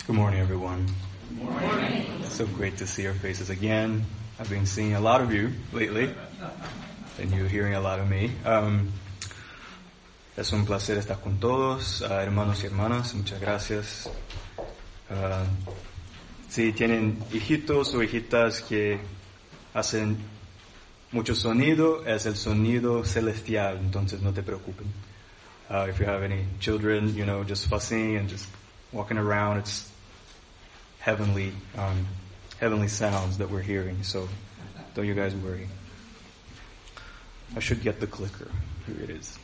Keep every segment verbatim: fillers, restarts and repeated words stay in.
Good morning, everyone. Good morning. It's so great to see your faces again. I've been seeing a lot of you lately, and you hearing a lot of me. Um, es un placer estar con todos, uh, hermanos y hermanas. Muchas gracias. Uh, si tienen hijitos o hijitas que hacen mucho sonido, es el sonido celestial, entonces no te preocupen. Uh, if you have any children, you know, just fussing and just walking around, it's heavenly, um, heavenly sounds that we're hearing. So don't you guys worry. I should get the clicker. Here it is.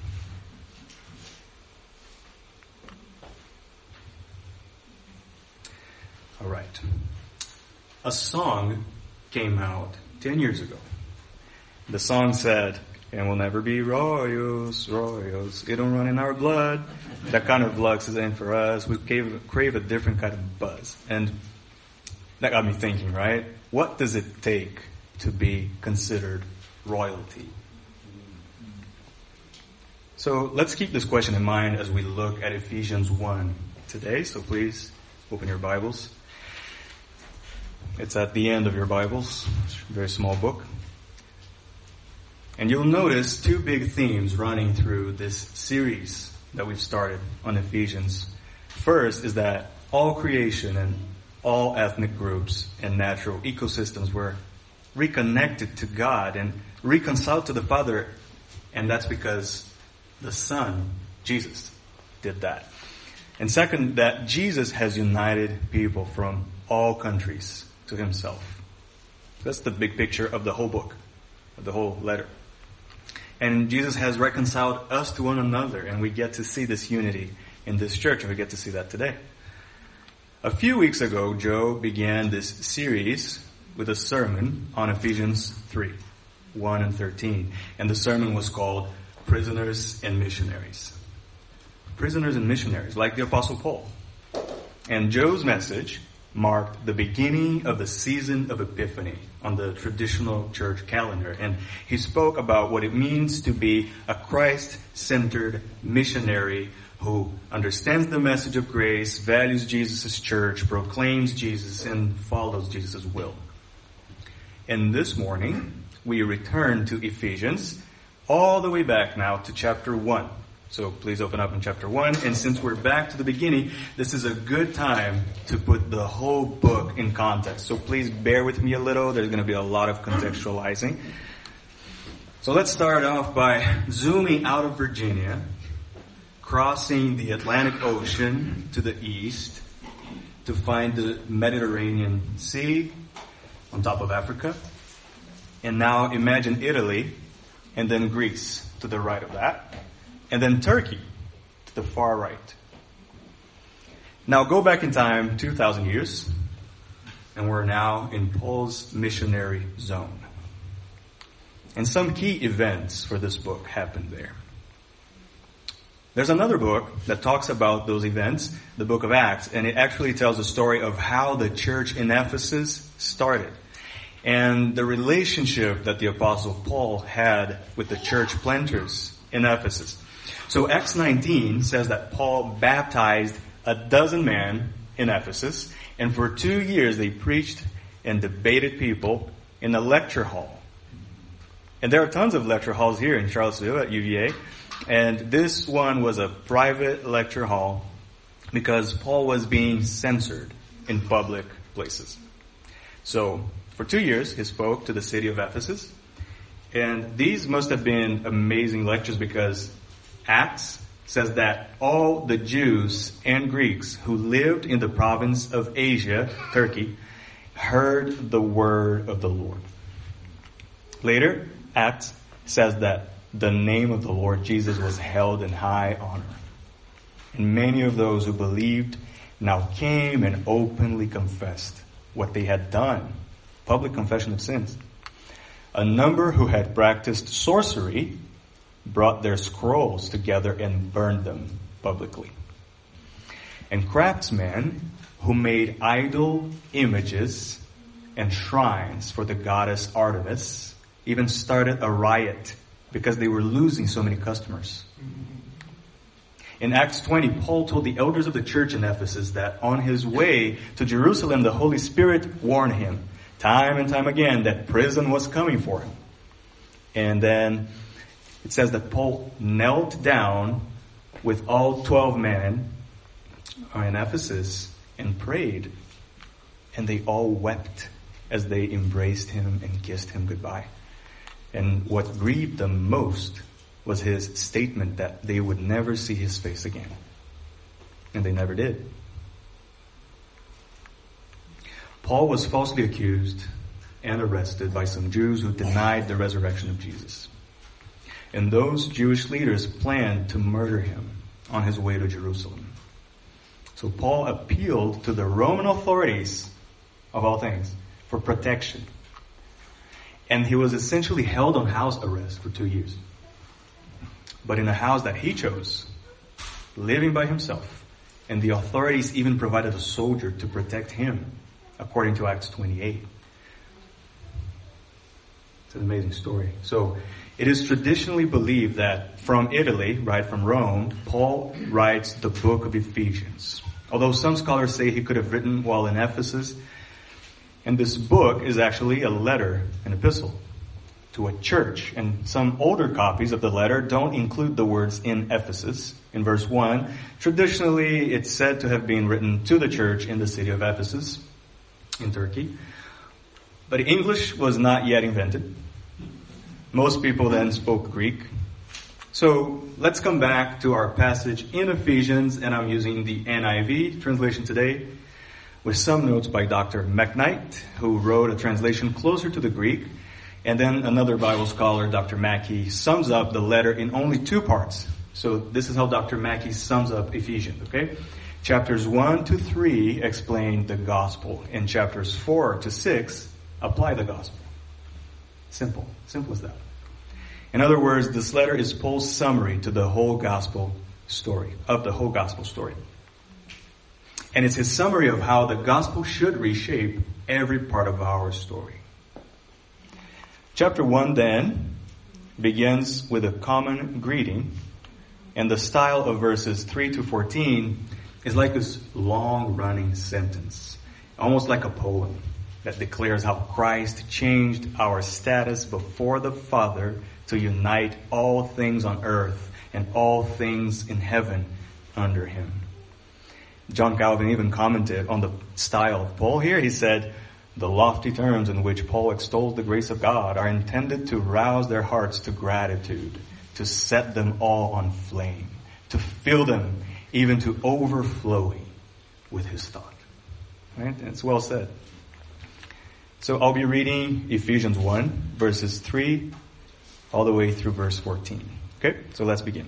All right. A song came out ten years ago. The song said, "And we'll never be royals, royals. It don't run in our blood." That kind of lux is in for us. We crave, crave a different kind of buzz. And that got me thinking, right? What does it take to be considered royalty? So let's keep this question in mind as we look at Ephesians one today. So please open your Bibles. It's at the end of your Bibles. It's a very small book. And you'll notice two big themes running through this series that we've started on Ephesians. First is that all creation and all ethnic groups and natural ecosystems were reconnected to God and reconciled to the Father. And that's because the Son, Jesus, did that. And second, that Jesus has united people from all countries to himself. That's the big picture of the whole book, of the whole letter. And Jesus has reconciled us to one another, and we get to see this unity in this church, and we get to see that today. A few weeks ago, Joe began this series with a sermon on Ephesians three, one and thirteen. And the sermon was called Prisoners and Missionaries. Prisoners and Missionaries, like the Apostle Paul. And Joe's message marked the beginning of the season of Epiphany on the traditional church calendar. And he spoke about what it means to be a Christ-centered missionary who understands the message of grace, values Jesus' church, proclaims Jesus, and follows Jesus' will. And this morning, we return to Ephesians all the way back now to chapter one. So please open up in chapter one. And since we're back to the beginning, this is a good time to put the whole book in context. So please bear with me a little. There's going to be a lot of contextualizing. So let's start off by zooming out of Virginia, crossing the Atlantic Ocean to the east to find the Mediterranean Sea on top of Africa. And now imagine Italy and then Greece to the right of that. And then Turkey to the far right. Now go back in time two thousand years, and we're now in Paul's missionary zone. And some key events for this book happened there. There's another book that talks about those events, the book of Acts, and it actually tells the story of how the church in Ephesus started and the relationship that the Apostle Paul had with the church planters in Ephesus. So Acts nineteen says that Paul baptized a dozen men in Ephesus, and for two years they preached and debated people in a lecture hall. And there are tons of lecture halls here in Charlottesville at U V A, and this one was a private lecture hall because Paul was being censored in public places. So for two years he spoke to the city of Ephesus, and these must have been amazing lectures because Acts says that all the Jews and Greeks who lived in the province of Asia, Turkey, heard the word of the Lord. Later, Acts says that the name of the Lord Jesus was held in high honor. And many of those who believed now came and openly confessed what they had done. Public confession of sins. A number who had practiced sorcery brought their scrolls together and burned them publicly. And craftsmen who made idol images and shrines for the goddess Artemis even started a riot because they were losing so many customers. In Acts twenty, Paul told the elders of the church in Ephesus that on his way to Jerusalem, the Holy Spirit warned him time and time again that prison was coming for him. And then it says that Paul knelt down with all twelve men in Ephesus and prayed. And they all wept as they embraced him and kissed him goodbye. And what grieved them most was his statement that they would never see his face again. And they never did. Paul was falsely accused and arrested by some Jews who denied the resurrection of Jesus. And those Jewish leaders planned to murder him on his way to Jerusalem. So Paul appealed to the Roman authorities, of all things, for protection. And he was essentially held on house arrest for two years. But in a house that he chose, living by himself. And the authorities even provided a soldier to protect him, according to Acts twenty-eight. It's an amazing story. So it is traditionally believed that from Italy, right, from Rome, Paul writes the book of Ephesians. Although some scholars say he could have written while in Ephesus. And this book is actually a letter, an epistle, to a church. And some older copies of the letter don't include the words in Ephesus. In verse one, traditionally it's said to have been written to the church in the city of Ephesus, in Turkey. But English was not yet invented. Most people then spoke Greek. So let's come back to our passage in Ephesians, and I'm using the N I V translation today, with some notes by Doctor McKnight, who wrote a translation closer to the Greek. And then another Bible scholar, Doctor Mackey, sums up the letter in only two parts. So this is how Doctor Mackey sums up Ephesians, okay? Chapters one to three explain the gospel, and chapters four to six apply the gospel. Simple. Simple as that. In other words, this letter is Paul's summary to the whole gospel story, of the whole gospel story. And it's his summary of how the gospel should reshape every part of our story. Chapter one then begins with a common greeting, and the style of verses three to fourteen is like this long-running sentence, almost like a poem that declares how Christ changed our status before the Father to unite all things on earth and all things in heaven under him. John Calvin even commented on the style of Paul here. He said, the lofty terms in which Paul extols the grace of God are intended to rouse their hearts to gratitude, to set them all on flame, to fill them even to overflowing with his thought. Right? It's well said. So I'll be reading Ephesians one, verses three, all the way through verse fourteen. Okay, so let's begin.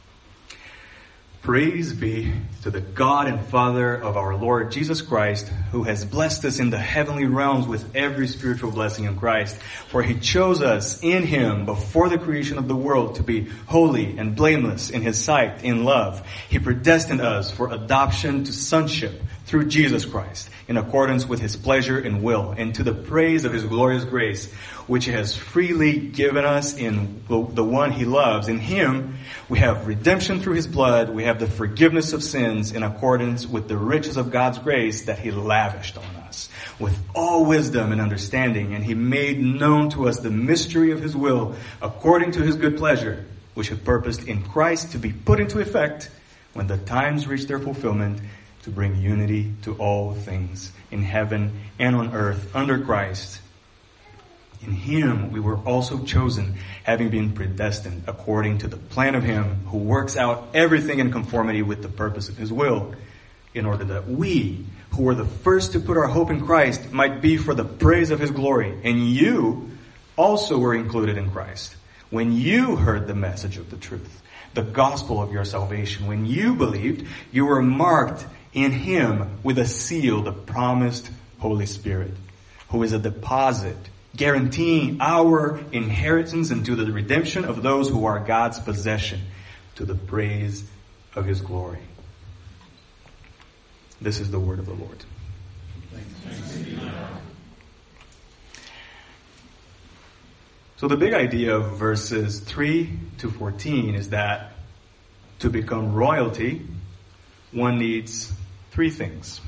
Praise be to the God and Father of our Lord Jesus Christ, who has blessed us in the heavenly realms with every spiritual blessing in Christ. For he chose us in him before the creation of the world to be holy and blameless in his sight in love. He predestined us for adoption to sonship through Jesus Christ, in accordance with his pleasure and will, and to the praise of his glorious grace, which he has freely given us in the one he loves. In him we have redemption through his blood. We have the forgiveness of sins in accordance with the riches of God's grace that he lavished on us with all wisdom and understanding. And he made known to us the mystery of his will according to his good pleasure, which he purposed in Christ to be put into effect when the times reach their fulfillment, to bring unity to all things in heaven and on earth under Christ. In him we were also chosen, having been predestined according to the plan of him who works out everything in conformity with the purpose of his will, in order that we, who were the first to put our hope in Christ, might be for the praise of his glory. And you also were included in Christ when you heard the message of the truth, the gospel of your salvation. When you believed, you were marked in him with a seal, the promised Holy Spirit, who is a deposit guaranteeing our inheritance into the redemption of those who are God's possession, to the praise of his glory. This is the word of the Lord. So the big idea of verses three to fourteen is that to become royalty, one needs three things.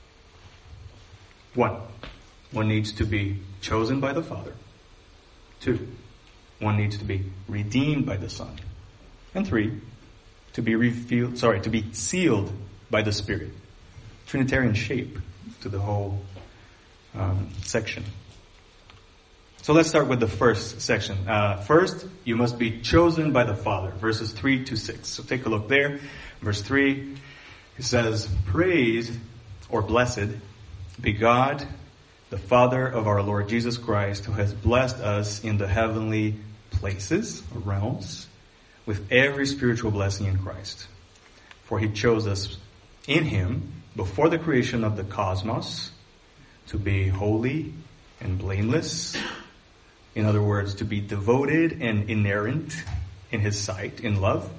One, one needs to be chosen by the Father. Two, one needs to be redeemed by the Son. And three, to be revealed, sorry, to be sealed by the Spirit. Trinitarian shape to the whole um, section. So let's start with the first section. Uh, first, you must be chosen by the Father, verses three to six. So take a look there. Verse three, it says, "Praise or blessed be God, the Father of our Lord Jesus Christ, who has blessed us in the heavenly places, or realms, with every spiritual blessing in Christ. For he chose us in him before the creation of the cosmos to be holy and blameless." In other words, to be devoted and inerrant in his sight, in love.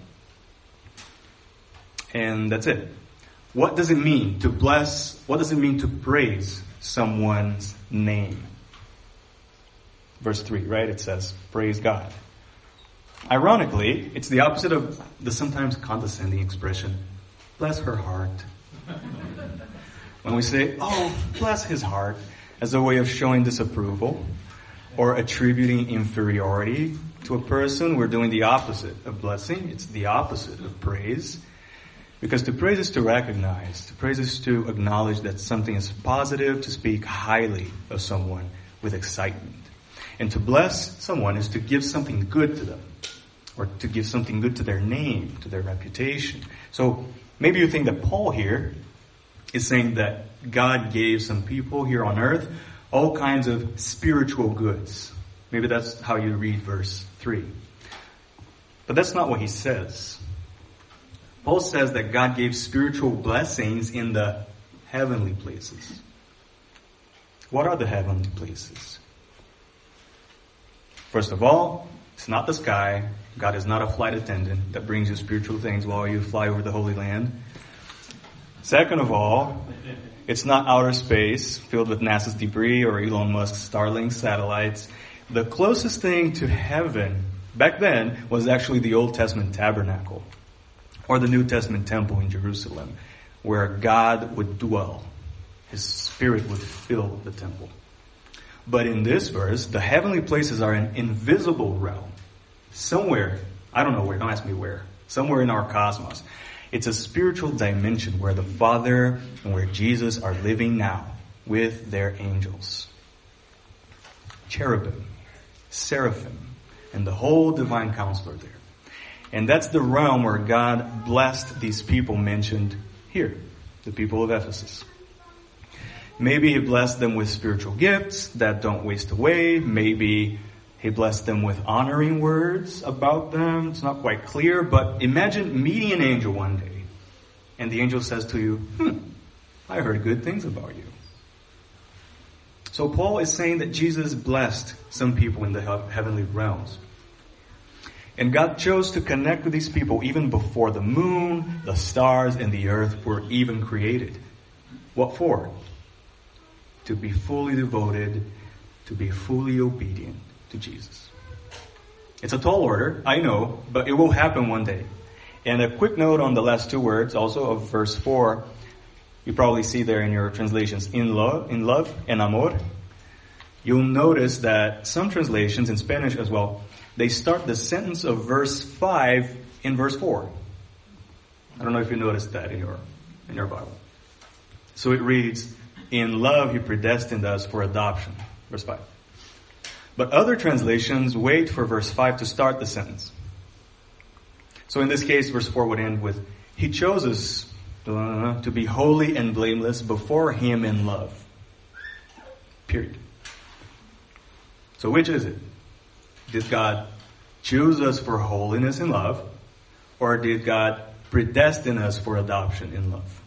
And that's it. What does it mean to bless? What does it mean to praise someone's name? Verse three, right? It says, praise God. Ironically, it's the opposite of the sometimes condescending expression, bless her heart. When we say, oh, bless his heart, as a way of showing disapproval or attributing inferiority to a person, we're doing the opposite of blessing. It's the opposite of praise. Because to praise is to recognize, to praise is to acknowledge that something is positive, to speak highly of someone with excitement. And to bless someone is to give something good to them, or to give something good to their name, to their reputation. So maybe you think that Paul here is saying that God gave some people here on earth all kinds of spiritual goods. Maybe that's how you read verse three. But that's not what he says. Paul says that God gave spiritual blessings in the heavenly places. What are the heavenly places? First of all, it's not the sky. God is not a flight attendant that brings you spiritual things while you fly over the Holy Land. Second of all, it's not outer space filled with NASA's debris or Elon Musk's Starlink satellites. The closest thing to heaven back then was actually the Old Testament tabernacle or the New Testament temple in Jerusalem, where God would dwell. His Spirit would fill the temple. But in this verse, the heavenly places are an invisible realm. Somewhere, I don't know where, don't ask me where, somewhere in our cosmos. It's a spiritual dimension where the Father and where Jesus are living now with their angels. Cherubim, seraphim, and the whole divine counsel are there. And that's the realm where God blessed these people mentioned here, the people of Ephesus. Maybe he blessed them with spiritual gifts that don't waste away. Maybe he blessed them with honoring words about them. It's not quite clear, but imagine meeting an angel one day, and the angel says to you, hmm, I heard good things about you. So Paul is saying that Jesus blessed some people in the heavenly realms. And God chose to connect with these people even before the moon, the stars, and the earth were even created. What for? To be fully devoted, to be fully obedient to Jesus. It's a tall order, I know, but it will happen one day. And a quick note on the last two words also of verse four. You probably see there in your translations, in love, in love, en amor. You'll notice that some translations, in Spanish as well, they start the sentence of verse five in verse four. I don't know if you noticed that in your, in your Bible. So it reads, in love he predestined us for adoption. Verse five. But other translations wait for verse five to start the sentence. So in this case, verse four would end with, he chose us uh, to be holy and blameless before him in love. Period. So which is it? Did God choose us for holiness in love, or did God predestine us for adoption in love?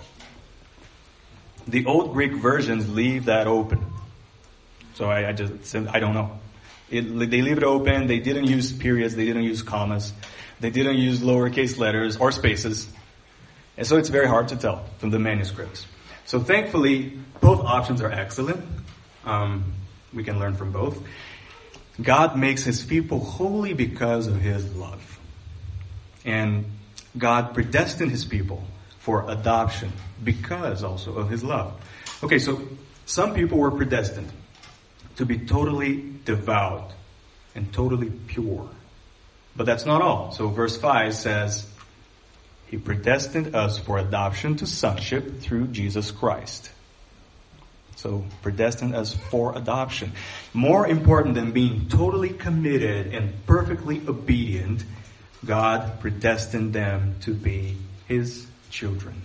The old Greek versions leave that open. So I, I just, I don't know. It, they leave it open. They didn't use periods. They didn't use commas. They didn't use lowercase letters or spaces. And so it's very hard to tell from the manuscripts. So thankfully, both options are excellent. Um, we can learn from both. God makes his people holy because of his love. And God predestined his people for adoption because also of his love. Okay, so some people were predestined to be totally devout and totally pure. But that's not all. So verse five says, he predestined us for adoption to sonship through Jesus Christ. So predestined us for adoption. More important than being totally committed and perfectly obedient, God predestined them to be his children.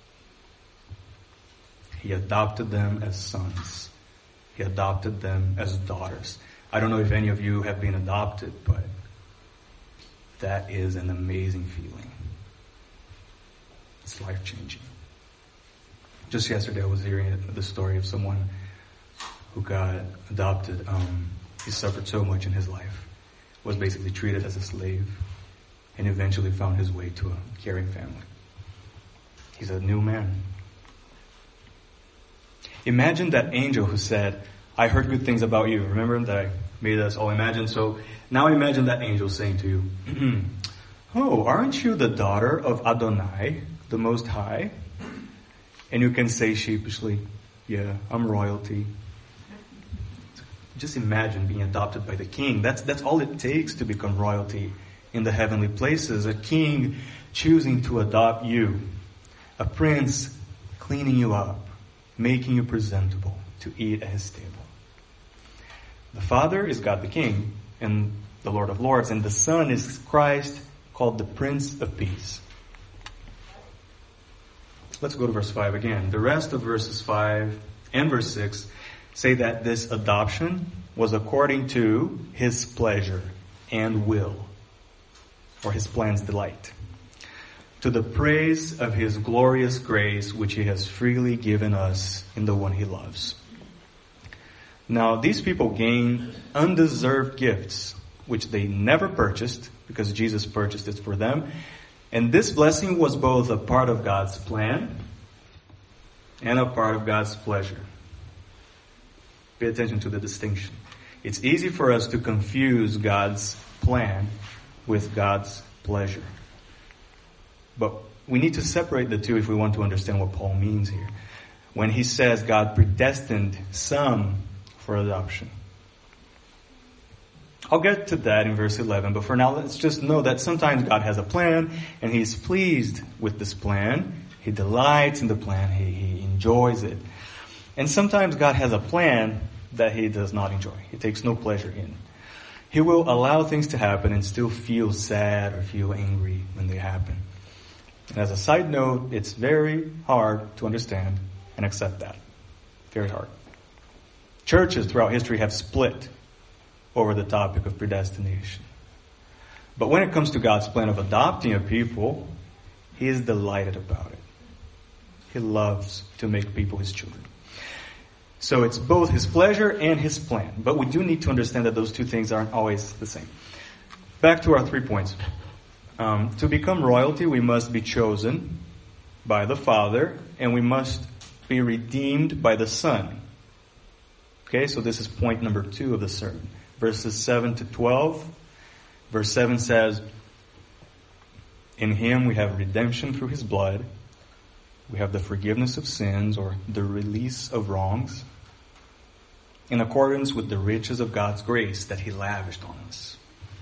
He adopted them as sons. He adopted them as daughters. I don't know if any of you have been adopted, but that is an amazing feeling. It's life-changing. Just yesterday I was hearing the story of someone who got adopted. Um, he suffered so much in his life, was basically treated as a slave, and eventually found his way to a caring family. He's a new man. Imagine that angel who said, I heard good things about you. Remember that I made us all imagine? So now imagine that angel saying to you, oh, aren't you the daughter of Adonai, the Most High? And you can say sheepishly, yeah, I'm royalty. Just imagine being adopted by the king. That's, that's all it takes to become royalty in the heavenly places. A king choosing to adopt you. A prince cleaning you up, making you presentable to eat at his table. The Father is God the King and the Lord of Lords, and the Son is Christ, called the Prince of Peace. Let's go to verse five again. The rest of verses five and verse six say that this adoption was according to his pleasure and will, or his plan's delight, to the praise of his glorious grace, which he has freely given us in the one he loves. Now, these people gain undeserved gifts, which they never purchased, because Jesus purchased it for them. And this blessing was both a part of God's plan and a part of God's pleasure. Pay attention to the distinction. It's easy for us to confuse God's plan with God's pleasure. But we need to separate the two if we want to understand what Paul means here. When he says God predestined some for adoption. I'll get to that in verse eleven, but for now let's just know that sometimes God has a plan and he's pleased with this plan. He delights in the plan. He, he enjoys it. And sometimes God has a plan that he does not enjoy. He takes no pleasure in. He will allow things to happen and still feel sad or feel angry when they happen. And as a side note, it's very hard to understand and accept that. Very hard. Churches throughout history have split over the topic of predestination. But when it comes to God's plan of adopting a people, he is delighted about it. He loves to make people his children. So it's both his pleasure and his plan. But we do need to understand that those two things aren't always the same. Back to our three points. Um, to become royalty, we must be chosen by the Father, and we must be redeemed by the Son. Okay, so this is point number two of the sermon. Verses seven to twelve. Verse seven says, in him we have redemption through his blood. We have the forgiveness of sins, or the release of wrongs, in accordance with the riches of God's grace that he lavished on us.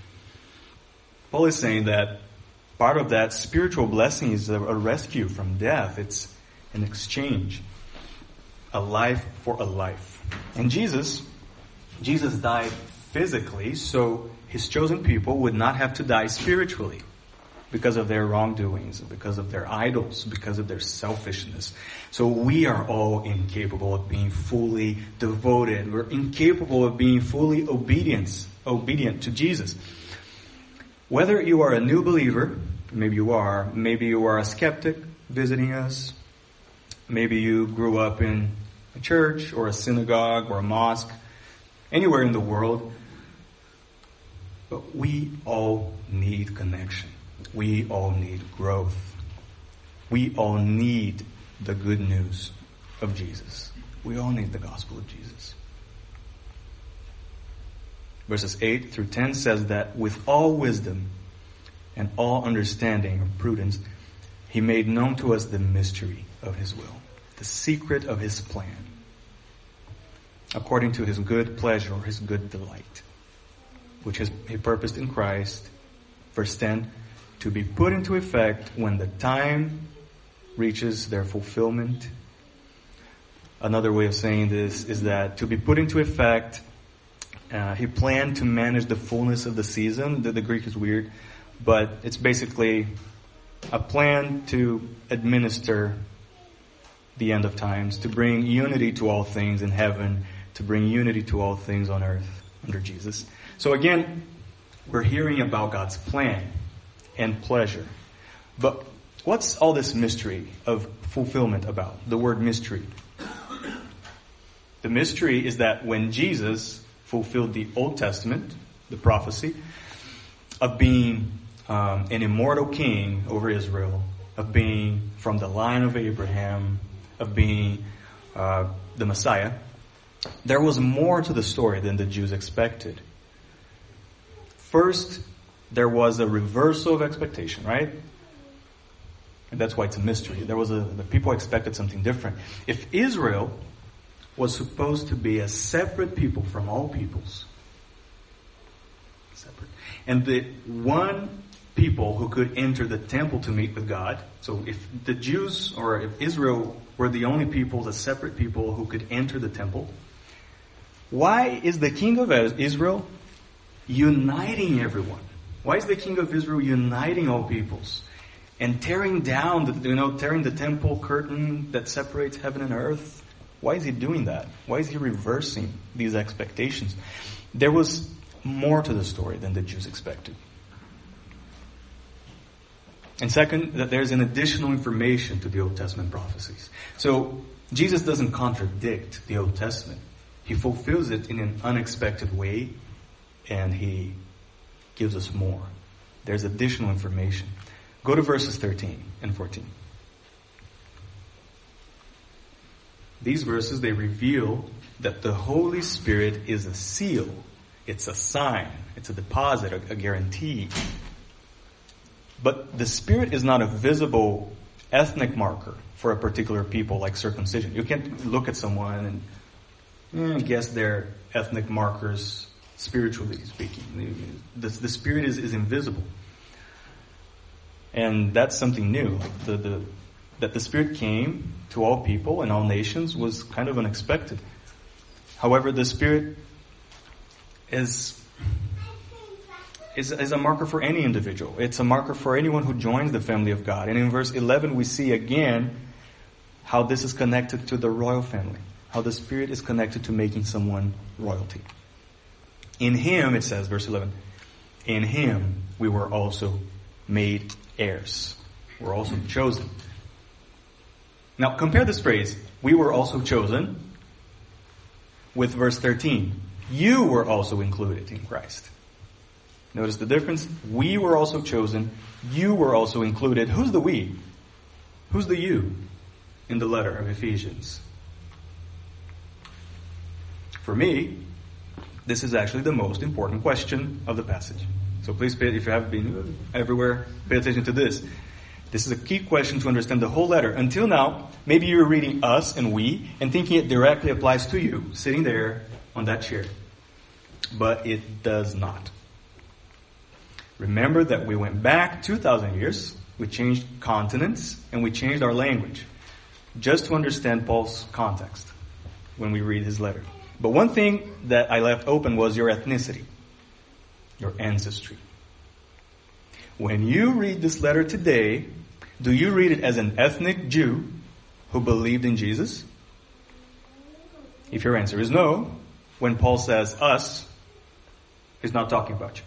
Paul is saying that part of that spiritual blessing is a rescue from death. It's an exchange. A life for a life. And Jesus, Jesus died physically, so his chosen people would not have to die spiritually because of their wrongdoings, because of their idols, because of their selfishness. So we are all incapable of being fully devoted. We're incapable of being fully obedient, obedient to Jesus. Whether you are a new believer, maybe you are, maybe you are a skeptic visiting us, maybe you grew up in a church or a synagogue or a mosque, anywhere in the world, but we all need connection. We all need growth. We all need the good news of Jesus. We all need the gospel of Jesus. Verses eight through ten says that with all wisdom and all understanding of prudence, he made known to us the mystery of his will, the secret of his plan, according to his good pleasure or his good delight, which is he purposed in Christ, verse ten, to be put into effect when the time reaches their fulfillment. Another way of saying this is that to be put into effect, uh, he planned to manage the fullness of the season. The, the Greek is weird, but it's basically a plan to administer the end of times, to bring unity to all things in heaven, to bring unity to all things on earth under Jesus. So again, we're hearing about God's plan and pleasure. But what's all this mystery of fulfillment about? The word mystery. The mystery is that when Jesus fulfilled the Old Testament, the prophecy of being um, an immortal king over Israel, of being from the line of Abraham, of being uh, the Messiah, there was more to the story than the Jews expected. First, there was a reversal of expectation, right? And that's why it's a mystery. There was a, the people expected something different. If Israel was supposed to be a separate people from all peoples, separate, and the one people who could enter the temple to meet with God, so if the Jews or if Israel were the only people, the separate people who could enter the temple, why is the king of Israel uniting everyone? Why is the king of Israel uniting all peoples and tearing down, the, you know, tearing the temple curtain that separates heaven and earth? Why is he doing that? Why is he reversing these expectations? There was more to the story than the Jews expected. And second, that there's an additional information to the Old Testament prophecies. So Jesus doesn't contradict the Old Testament. He fulfills it in an unexpected way, and he gives us more. There's additional information. Go to verses thirteen and fourteen. These verses, they reveal that the Holy Spirit is a seal. It's a sign. It's a deposit, a, a guarantee. But the Spirit is not a visible ethnic marker for a particular people like circumcision. You can't look at someone and eh, guess their ethnic markers spiritually speaking. The, the Spirit is, is invisible. And that's something new. Like the, the, that the Spirit came to all people and all nations was kind of unexpected. However, the Spirit is, is, is a marker for any individual. It's a marker for anyone who joins the family of God. And in verse eleven, we see again how this is connected to the royal family. How the Spirit is connected to making someone royalty. In Him, it says, verse eleven, in Him we were also made heirs. We're also chosen. Now compare this phrase, we were also chosen, with verse thirteen. You were also included in Christ. Notice the difference? We were also chosen. You were also included. Who's the we? Who's the you in the letter of Ephesians? For me, this is actually the most important question of the passage. So please, pay, if you have been everywhere, pay attention to this. This is a key question to understand the whole letter. Until now, maybe you're reading us and we and thinking it directly applies to you, sitting there on that chair. But it does not. Remember that we went back two thousand years, we changed continents, and we changed our language, just to understand Paul's context when we read his letter. But one thing that I left open was your ethnicity, your ancestry. When you read this letter today, do you read it as an ethnic Jew who believed in Jesus? If your answer is no, when Paul says us, he's not talking about you.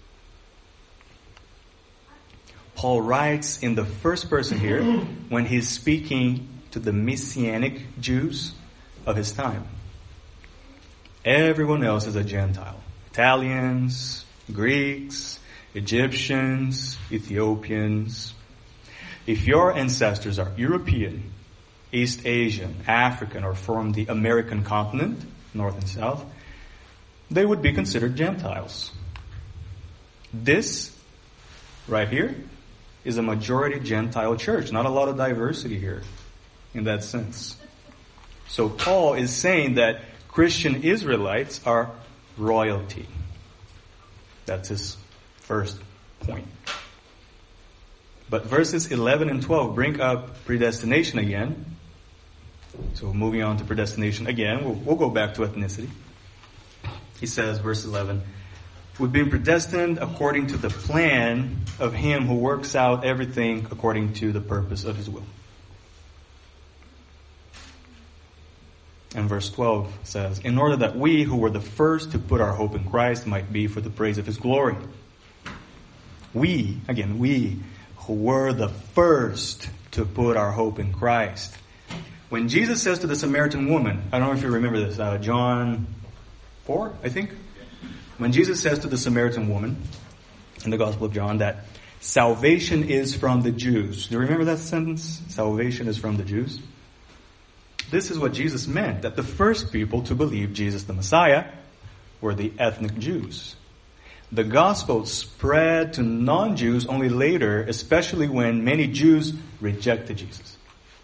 Paul writes in the first person here when he's speaking to the Messianic Jews of his time. Everyone else is a Gentile. Italians, Greeks, Egyptians, Ethiopians. If your ancestors are European, East Asian, African, or from the American continent, North and South, they would be considered Gentiles. This right here is a majority Gentile church. Not a lot of diversity here in that sense. So Paul is saying that Christian Israelites are royalty. That's his first point. But verses eleven and twelve bring up predestination again. So moving on to predestination again, we'll, we'll go back to ethnicity. He says, verse eleven, we've been predestined according to the plan of Him who works out everything according to the purpose of His will. And verse twelve says, in order that we who were the first to put our hope in Christ might be for the praise of His glory. We, again, we who were the first to put our hope in Christ. When Jesus says to the Samaritan woman, I don't know if you remember this, uh, John four, I think. When Jesus says to the Samaritan woman in the Gospel of John that salvation is from the Jews. Do you remember that sentence? Salvation is from the Jews. This is what Jesus meant, that the first people to believe Jesus the Messiah were the ethnic Jews. The gospel spread to non-Jews only later, especially when many Jews rejected Jesus.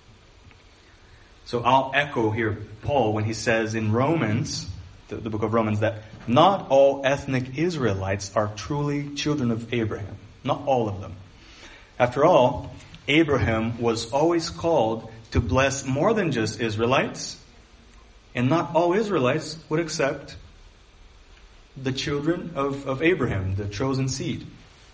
So I'll echo here Paul when he says in Romans, the, the book of Romans, that not all ethnic Israelites are truly children of Abraham. Not all of them. After all, Abraham was always called to bless more than just Israelites, and not all Israelites would accept the children of, of Abraham, the chosen seed.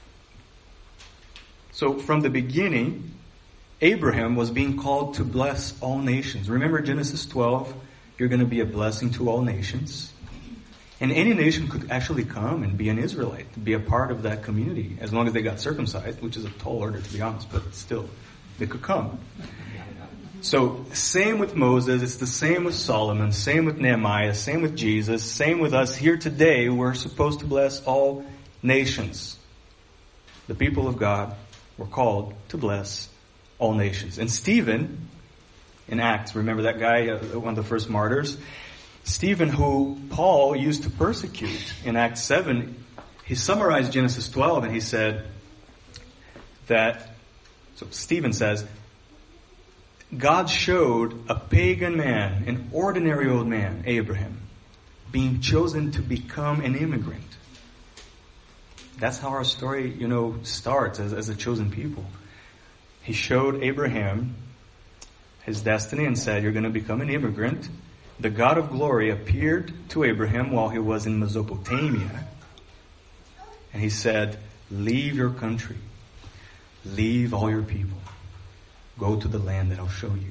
So from the beginning, Abraham was being called to bless all nations. Remember Genesis twelve, you're going to be a blessing to all nations. And any nation could actually come and be an Israelite, be a part of that community, as long as they got circumcised, which is a tall order to be honest, but still, they could come. So, same with Moses, it's the same with Solomon, same with Nehemiah, same with Jesus, same with us here today. We're supposed to bless all nations. The people of God were called to bless all nations. And Stephen, in Acts, remember that guy, uh, one of the first martyrs? Stephen, who Paul used to persecute in Acts seven, he summarized Genesis twelve and he said that, so Stephen says, God showed a pagan man, an ordinary old man, Abraham, being chosen to become an immigrant. That's how our story, you know, starts as, as a chosen people. He showed Abraham his destiny and said, you're going to become an immigrant. The God of glory appeared to Abraham while he was in Mesopotamia. And he said, leave your country. Leave all your people. Go to the land that I'll show you.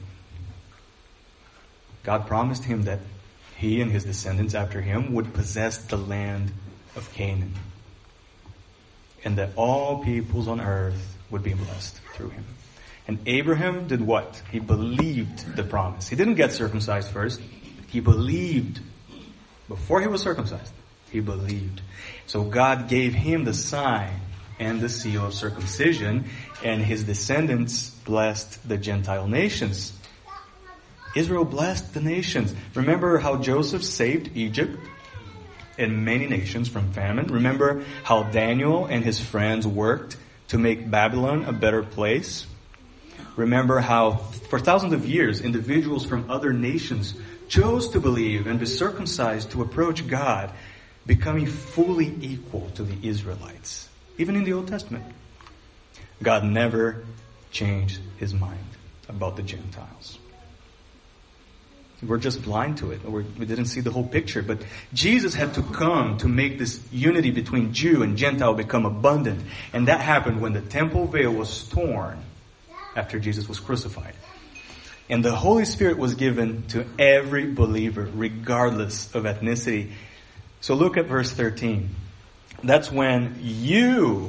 God promised him that he and his descendants after him would possess the land of Canaan. And that all peoples on earth would be blessed through him. And Abraham did what? He believed the promise. He didn't get circumcised first. He believed. Before he was circumcised, he believed. So God gave him the sign and the seal of circumcision, and his descendants blessed the Gentile nations. Israel blessed the nations. Remember how Joseph saved Egypt and many nations from famine? Remember how Daniel and his friends worked to make Babylon a better place? Remember how for thousands of years individuals from other nations chose to believe and be circumcised to approach God, becoming fully equal to the Israelites, even in the Old Testament. God never changed his mind about the Gentiles. We're just blind to it. We're, we didn't see the whole picture. But Jesus had to come to make this unity between Jew and Gentile become abundant. And that happened when the temple veil was torn after Jesus was crucified. And the Holy Spirit was given to every believer, regardless of ethnicity. So look at verse thirteen. That's when you,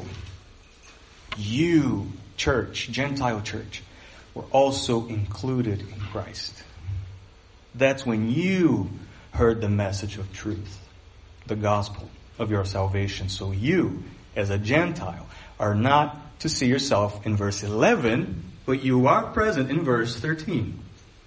you, church, Gentile church, were also included in Christ. That's when you heard the message of truth, the gospel of your salvation. So you, as a Gentile, are not to see yourself in verse eleven, but you are present in verse thirteen.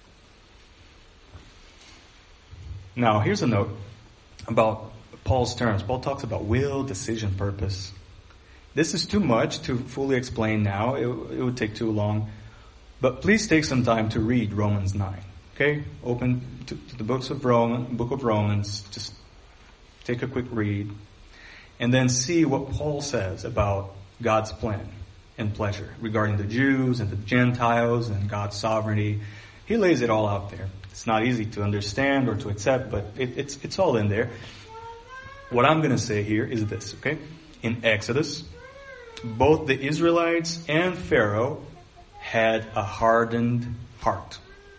Now, here's a note about Paul's terms. Paul talks about will, decision, purpose. This is too much to fully explain now. It, it would take too long. But please take some time to read Romans nine. Okay? Open to, to the books of Roman, book of Romans. Just take a quick read. And then see what Paul says about God's plan and pleasure regarding the Jews and the Gentiles and God's sovereignty. He lays it all out there. It's not easy to understand or to accept, but it, it's it's all in there. What I'm going to say here is this, okay? In Exodus, both the Israelites and Pharaoh had a hardened heart.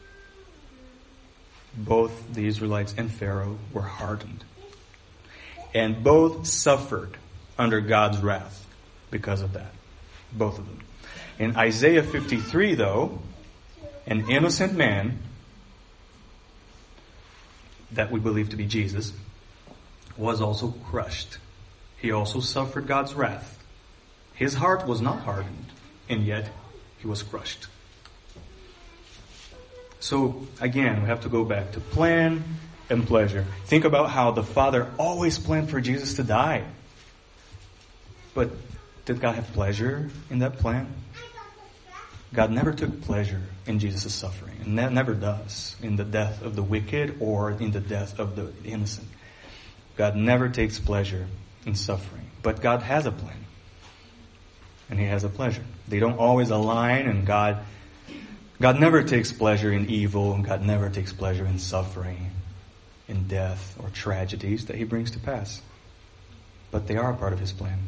Both the Israelites and Pharaoh were hardened. And both suffered under God's wrath because of that. Both of them. In Isaiah fifty-three, though, an innocent man that we believe to be Jesus was also crushed. He also suffered God's wrath. His heart was not hardened, and yet he was crushed. So, again, we have to go back to plan and pleasure. Think about how the Father always planned for Jesus to die. But did God have pleasure in that plan? God never took pleasure in Jesus' suffering, and that never does in the death of the wicked or in the death of the innocent. God never takes pleasure in suffering, but God has a plan, and He has a pleasure. They don't always align, and God, God never takes pleasure in evil, and God never takes pleasure in suffering, in death or tragedies that He brings to pass. But they are a part of His plan.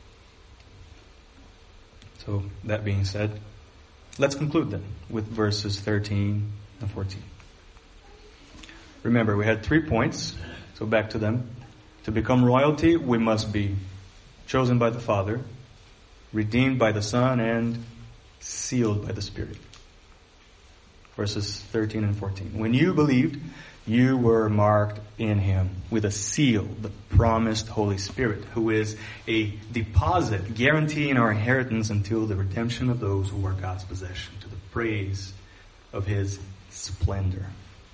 So, that being said, let's conclude then with verses thirteen and fourteen. Remember, we had three points, so back to them. To become royalty, we must be chosen by the Father, redeemed by the Son, and sealed by the Spirit. Verses thirteen and fourteen. When you believed, you were marked in Him with a seal, the promised Holy Spirit, who is a deposit guaranteeing our inheritance until the redemption of those who are God's possession, to the praise of His splendor.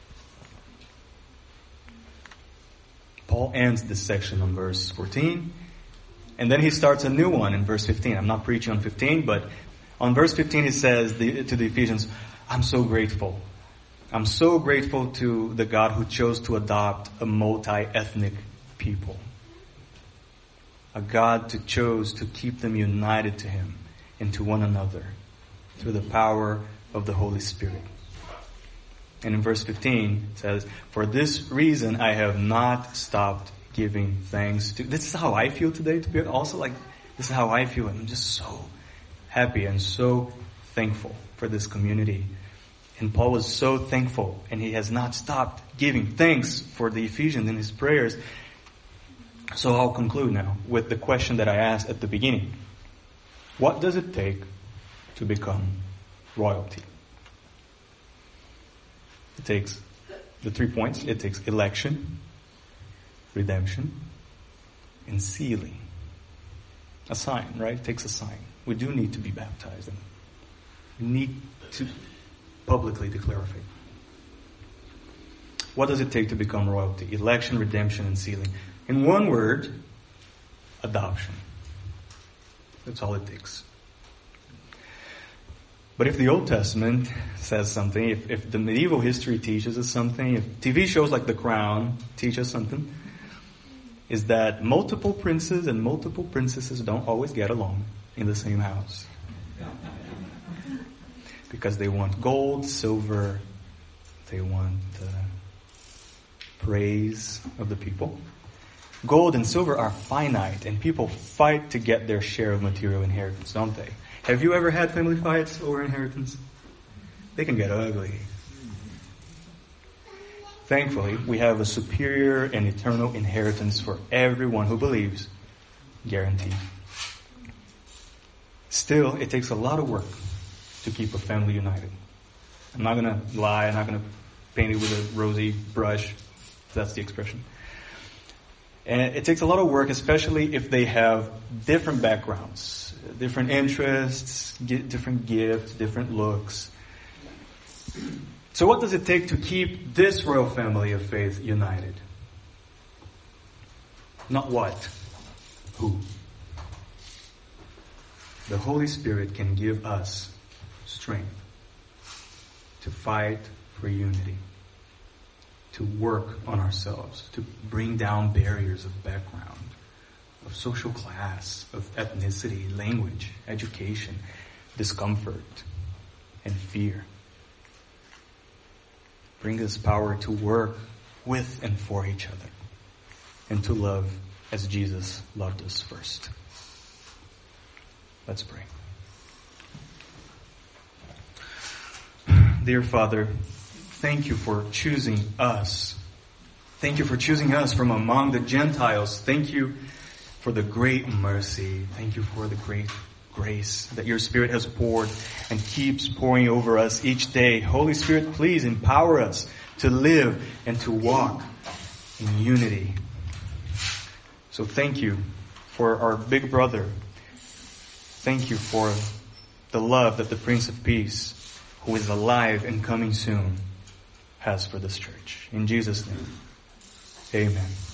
Paul ends this section on verse fourteen, and then he starts a new one in verse fifteen. I'm not preaching on fifteen, but on verse fifteen he says the, to the Ephesians, I'm so grateful. I'm so grateful to the God who chose to adopt a multi-ethnic people. A God who chose to keep them united to Him and to one another through the power of the Holy Spirit. And in verse fifteen it says, for this reason I have not stopped giving thanks to... This is how I feel today, to be also like, this is how I feel. I'm just so happy and so thankful for this community. And Paul was so thankful, and he has not stopped giving thanks for the Ephesians in his prayers. So I'll conclude now with the question that I asked at the beginning. What does it take to become royalty? It takes the three points. It takes election, redemption, and sealing. A sign, right? It takes a sign. We do need to be baptized. And we need to publicly declare our faith. What does it take to become royalty? Election, redemption, and sealing. In one word, adoption. That's all it takes. But if the Old Testament says something, if, if the medieval history teaches us something, if T V shows like The Crown teach us something, is that multiple princes and multiple princesses don't always get along in the same house. Because they want gold, silver, they want uh, praise of the people. Gold and silver are finite, and people fight to get their share of material inheritance, don't they? Have you ever had family fights over inheritance? They can get ugly. Thankfully, we have a superior and eternal inheritance for everyone who believes, guaranteed. Still, it takes a lot of work to keep a family united. I'm not going to lie. I'm not going to paint it with a rosy brush, if that's the expression. And it takes a lot of work, especially if they have different backgrounds, different interests, different gifts, different looks. So what does it take to keep this royal family of faith united? Not what, who. the Holy Spirit can give us strength to fight for unity, to work on ourselves, to bring down barriers of background, of social class, of ethnicity, language, education, discomfort, and fear. Bring us power to work with and for each other, and to love as Jesus loved us first. Let's pray. Dear Father, thank you for choosing us. Thank you for choosing us from among the Gentiles. Thank you for the great mercy. Thank you for the great grace that your Spirit has poured and keeps pouring over us each day. Holy Spirit, please empower us to live and to walk in unity. So thank you for our big brother. Thank you for the love that the Prince of Peace, who is alive and coming soon, has for this church. In Jesus' name, amen.